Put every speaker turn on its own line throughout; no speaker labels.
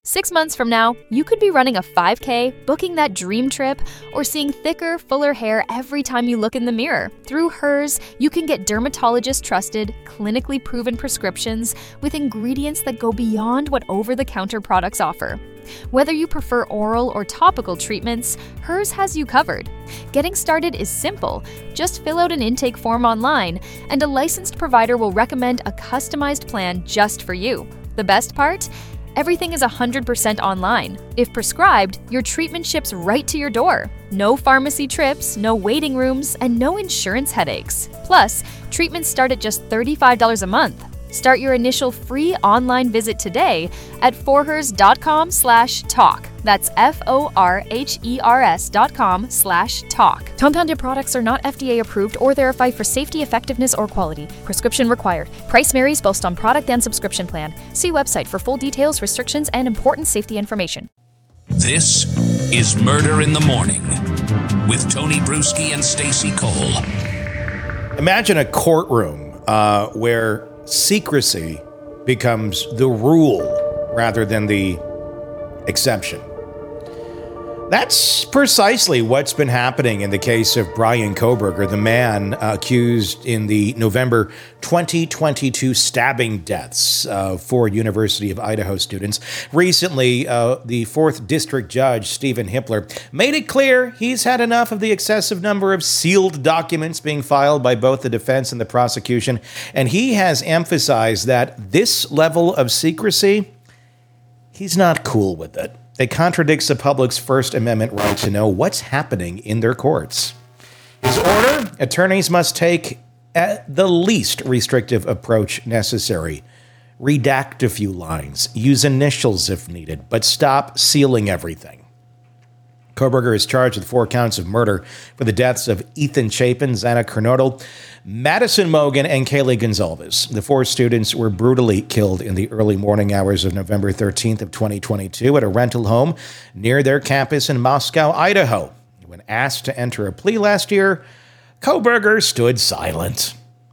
6 months from now, you could be running a 5K, booking that dream trip, or seeing thicker, fuller hair every time you look in the mirror. Through Hers, you can get dermatologist-trusted, clinically proven prescriptions with ingredients that go beyond what over-the-counter products offer. Whether you prefer oral or topical treatments, Hers has you covered. Getting started is simple. Just fill out an intake form online, and a licensed provider will recommend a customized plan just for you. The best part? Everything is 100% online. If prescribed, your treatment ships right to your door. No pharmacy trips, no waiting rooms, and no insurance headaches. Plus, treatments start at just $35 a month. Start your initial free online visit today at forhers.com/talk. That's forhers.com/talk. Compounded products are not FDA approved or verified for safety, effectiveness, or quality. Prescription required. Price varies based on product and subscription plan. See website for full details, restrictions, and important safety information.
This is Murder in the Morning with Tony Bruschi and Stacey Cole.
Imagine a courtroom where secrecy becomes the rule rather than the exception. That's precisely what's been happening in the case of Bryan Kohberger, the man accused in the November 2022 stabbing deaths of 4 University of Idaho students. Recently, the 4th District Judge, Stephen Hippler, made it clear he's had enough of the excessive number of sealed documents being filed by both the defense and the prosecution, and he has emphasized that this level of secrecy, he's not cool with it. It contradicts the public's First Amendment right to know what's happening in their courts. His order, attorneys must take the least restrictive approach necessary. Redact a few lines, use initials if needed, but stop sealing everything. Kohberger is charged with 4 counts of murder for the deaths of Ethan Chapin, Xana Kernodle, Madison Mogen, and Kaylee Gonzalez. The 4 students were brutally killed in the early morning hours of November 13th of 2022 at a rental home near their campus in Moscow, Idaho. When asked to enter a plea last year, Kohberger stood silent.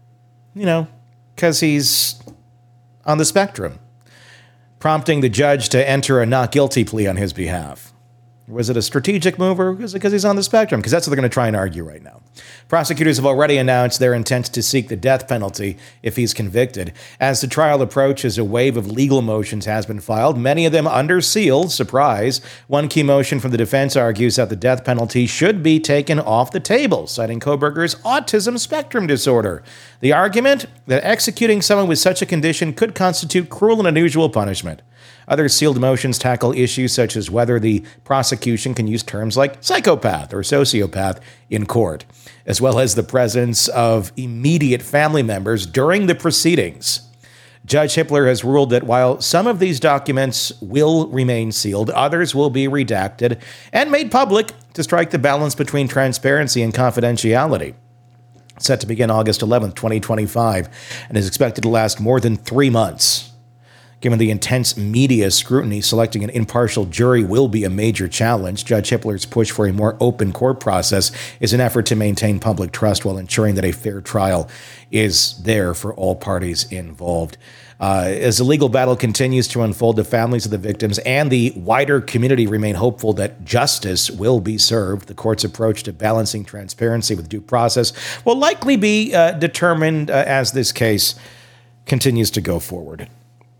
Because he's on the spectrum, prompting the judge to enter a not guilty plea on his behalf. Was it a strategic move, or was it because he's on the spectrum? Because that's what they're going to try and argue right now. Prosecutors have already announced their intent to seek the death penalty if he's convicted. As the trial approaches, a wave of legal motions has been filed, many of them under seal. Surprise. One key motion from the defense argues that the death penalty should be taken off the table, citing Kohberger's autism spectrum disorder. The argument that executing someone with such a condition could constitute cruel and unusual punishment. Other sealed motions tackle issues such as whether the prosecution can use terms like psychopath or sociopath in court, as well as the presence of immediate family members during the proceedings. Judge Hippler has ruled that while some of these documents will remain sealed, others will be redacted and made public to strike the balance between transparency and confidentiality. Set to begin August 11th, 2025, and is expected to last more than 3 months. Given the intense media scrutiny, selecting an impartial jury will be a major challenge. Judge Hippler's push for a more open court process is an effort to maintain public trust while ensuring that a fair trial is there for all parties involved. As the legal battle continues to unfold, the families of the victims and the wider community remain hopeful that justice will be served. The court's approach to balancing transparency with due process will likely be determined as this case continues to go forward.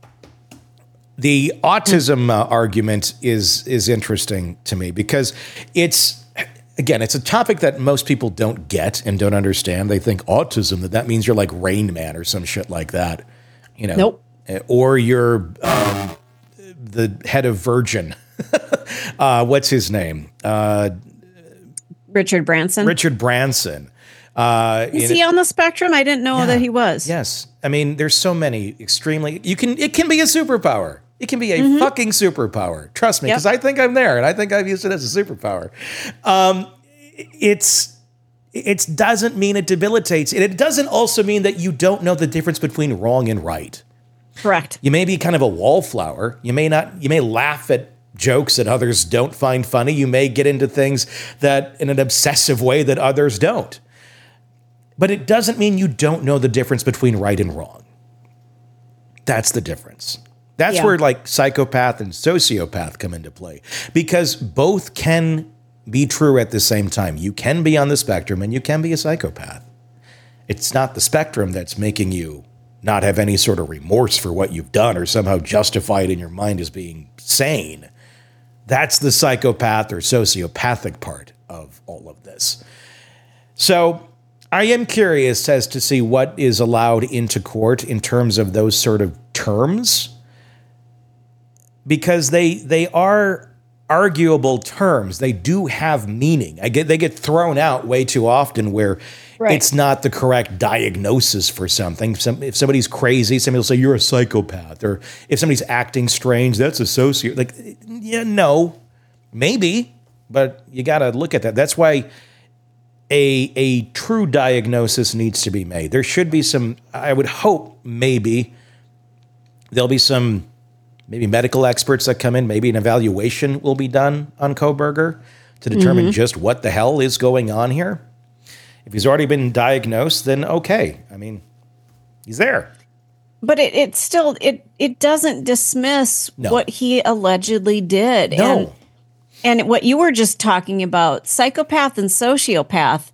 The autism argument is interesting to me because it's a topic that most people don't get and don't understand. They think autism, that means you're like Rain Man or some shit like that.
Nope.
Or you're the head of Virgin. What's his name?
Richard Branson.
Richard Branson.
Is he on the spectrum? I didn't know that he was.
Yes. I mean, there's so many extremely... It can be a superpower. It can be a fucking superpower. Trust me, because I think I'm there, and I think I've used it as a superpower. It doesn't mean it debilitates. And it doesn't also mean that you don't know the difference between wrong and right.
Correct.
You may be kind of a wallflower. You may laugh at jokes that others don't find funny. You may get into things that in an obsessive way that others don't. But it doesn't mean you don't know the difference between right and wrong. That's the difference. That's where like psychopath and sociopath come into play, because both can be true at the same time. You can be on the spectrum and you can be a psychopath. It's not the spectrum that's making you not have any sort of remorse for what you've done or somehow justify it in your mind as being sane. That's the psychopath or sociopathic part of all of this. So I am curious as to see what is allowed into court in terms of those sort of terms, because they are arguable terms. They do have meaning. They get thrown out way too often where it's not the correct diagnosis for something. If somebody's crazy, somebody will say you're a psychopath, or if somebody's acting strange, that's a socio. Like, yeah, no, maybe, but you got to look at that. That's why a true diagnosis needs to be made. There should be some. I would hope maybe there'll be some. Maybe medical experts that come in, maybe an evaluation will be done on Kohberger to determine just what the hell is going on here. If he's already been diagnosed, then okay. I mean, he's there.
But it still doesn't dismiss what he allegedly did.
No.
And what you were just talking about, psychopath and sociopath,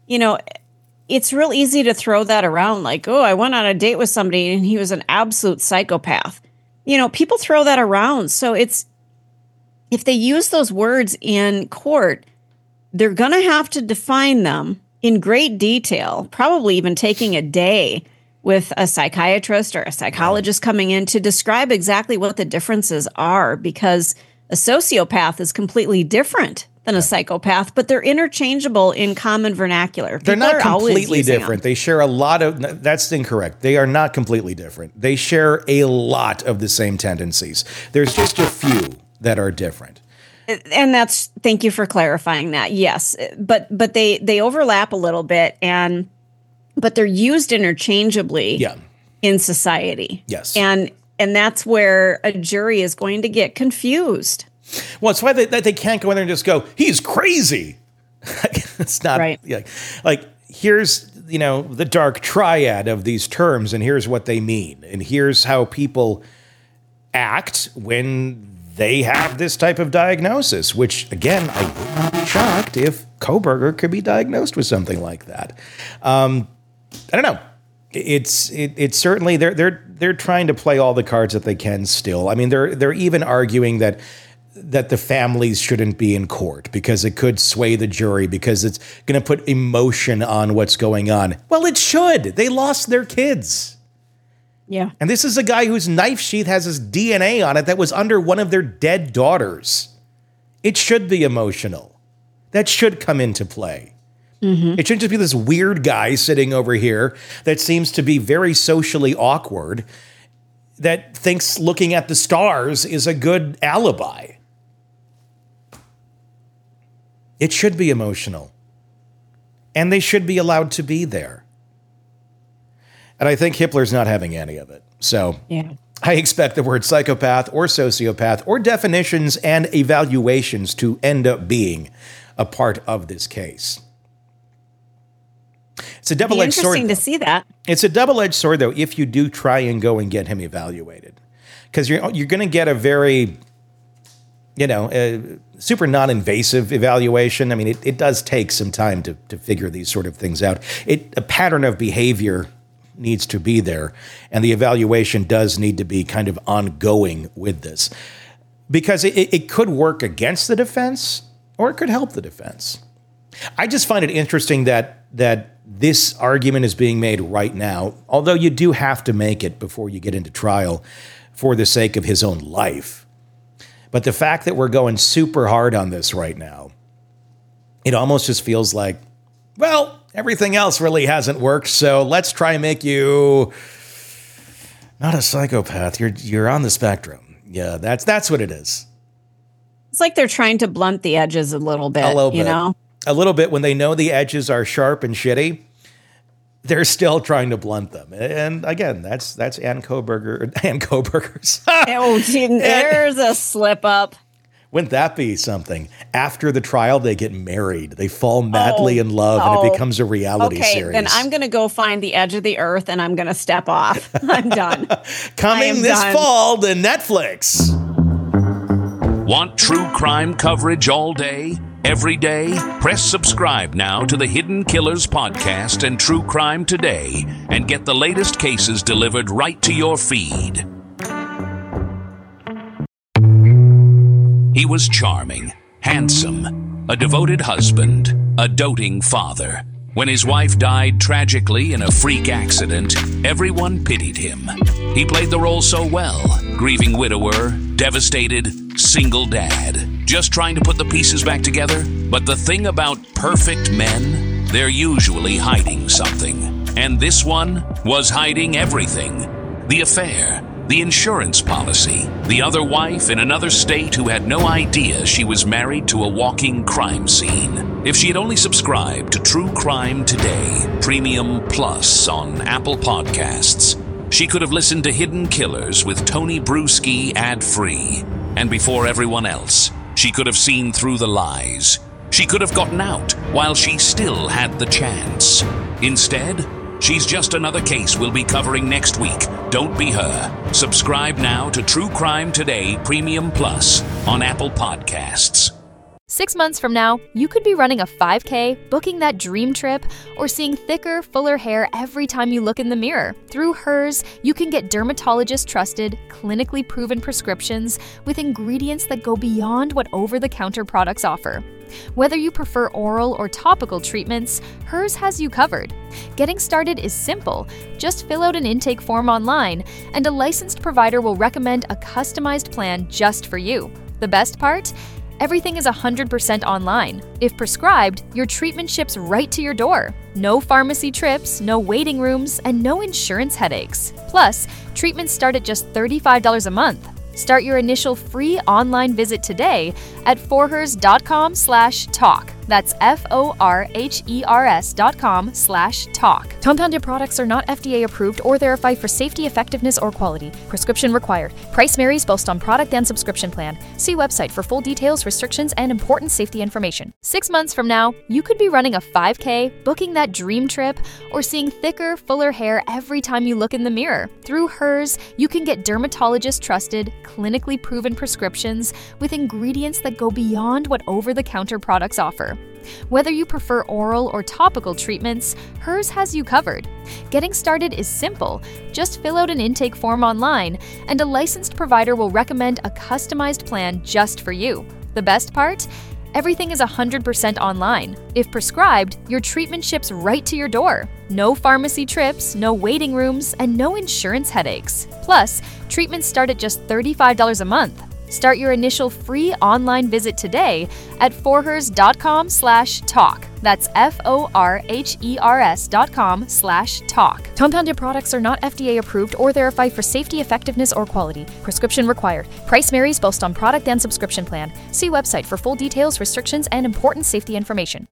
it's real easy to throw that around like, oh, I went on a date with somebody and he was an absolute psychopath. People throw that around. So if they use those words in court, they're going to have to define them in great detail, probably even taking a day with a psychiatrist or a psychologist coming in to describe exactly what the differences are, because a sociopath is completely different than a psychopath, but they're interchangeable in common vernacular.
They're not completely different. They share a lot of, that's incorrect. They are not completely different. They share a lot of the same tendencies. There's just a few that are different.
And thank you for clarifying that. Yes. But they overlap a little bit, but they're used interchangeably in society.
Yes.
And that's where a jury is going to get confused.
Well, it's why they can't go in there and just go, he's crazy. It's not
right.
Like here's, the dark triad of these terms, and here's what they mean. And here's how people act when they have this type of diagnosis, which, again, I would not be shocked if Kohberger could be diagnosed with something like that. I don't know. It's certainly they're trying to play all the cards that they can still. I mean, they're even arguing that the families shouldn't be in court because it could sway the jury, because it's going to put emotion on what's going on. Well, it should. They lost their kids.
Yeah.
And this is a guy whose knife sheath has his DNA on it that was under one of their dead daughters. It should be emotional. That should come into play. Mm-hmm. It shouldn't just be this weird guy sitting over here that seems to be very socially awkward, that thinks looking at the stars is a good alibi. It should be emotional. And they should be allowed to be there. And I think Hippler's not having any of it. So I expect the word psychopath or sociopath or definitions and evaluations to end up being a part of this case. It's a double-edged sword.
Interesting to see that.
It's a double-edged sword, though, if you do try and go and get him evaluated. Because you're going to get a very, super non-invasive evaluation. I mean, it does take some time to figure these sort of things out. A pattern of behavior needs to be there, and the evaluation does need to be kind of ongoing with this. Because it could work against the defense, or it could help the defense. I just find it interesting that this argument is being made right now, although you do have to make it before you get into trial for the sake of his own life. But the fact that we're going super hard on this right now, it almost just feels like, well, everything else really hasn't worked, so let's try and make you not a psychopath. You're on the spectrum. Yeah, that's what it is.
It's like they're trying to blunt the edges a little bit,
A little bit. When they know the edges are sharp and shitty, they're still trying to blunt them. And again, that's Ann Kohberger's.
Oh, there's a slip up.
Wouldn't that be something? After the trial, they get married. They fall madly in love, and it becomes a reality series.
Then I'm going to go find the edge of the earth, and I'm going to step off. I'm done.
Coming this fall to Netflix.
Want true crime coverage all day, every day? Press subscribe now to the Hidden Killers podcast and True Crime Today, and get the latest cases delivered right to your feed. He was charming, handsome, a devoted husband, a doting father. When his wife died tragically in a freak accident, everyone pitied him. He played the role so well, grieving widower, devastated, single dad, just trying to put the pieces back together. But the thing about perfect men, they're usually hiding something. And this one was hiding everything. The affair, the insurance policy, the other wife in another state who had no idea she was married to a walking crime scene. If she had only subscribed to True Crime Today, Premium Plus on Apple Podcasts, she could have listened to Hidden Killers with Tony Bruschi ad-free. And before everyone else, she could have seen through the lies. She could have gotten out while she still had the chance. Instead, she's just another case we'll be covering next week. Don't be her. Subscribe now to True Crime Today Premium Plus on Apple Podcasts.
6 months from now, you could be running a 5K, booking that dream trip, or seeing thicker, fuller hair every time you look in the mirror. Through Hers, you can get dermatologist-trusted, clinically proven prescriptions with ingredients that go beyond what over-the-counter products offer. Whether you prefer oral or topical treatments, Hers has you covered. Getting started is simple. Just fill out an intake form online, and a licensed provider will recommend a customized plan just for you. The best part? Everything is 100% online. If prescribed, your treatment ships right to your door. No pharmacy trips, no waiting rooms, and no insurance headaches. Plus, treatments start at just $35 a month. Start your initial free online visit today at forhers.com/talk. That's forhers.com/talk. Compounded products are not FDA approved or verified for safety, effectiveness, or quality. Prescription required. Price varies based on product and subscription plan. See website for full details, restrictions, and important safety information. 6 months from now, you could be running a 5K, booking that dream trip, or seeing thicker, fuller hair every time you look in the mirror. Through Hers, you can get dermatologist-trusted, clinically proven prescriptions with ingredients that go beyond what over-the-counter products offer. Whether you prefer oral or topical treatments, Hers has you covered. Getting started is simple. Just fill out an intake form online, and a licensed provider will recommend a customized plan just for you. The best part? Everything is 100% online. If prescribed, your treatment ships right to your door. No pharmacy trips, no waiting rooms, and no insurance headaches. Plus, treatments start at just $35 a month. Start your initial free online visit today at forhers.com/talk. That's forhers.com/talk. Compounded products are not FDA approved or verified for safety, effectiveness, or quality. Prescription required. Price varies based on product and subscription plan. See website for full details, restrictions, and important safety information.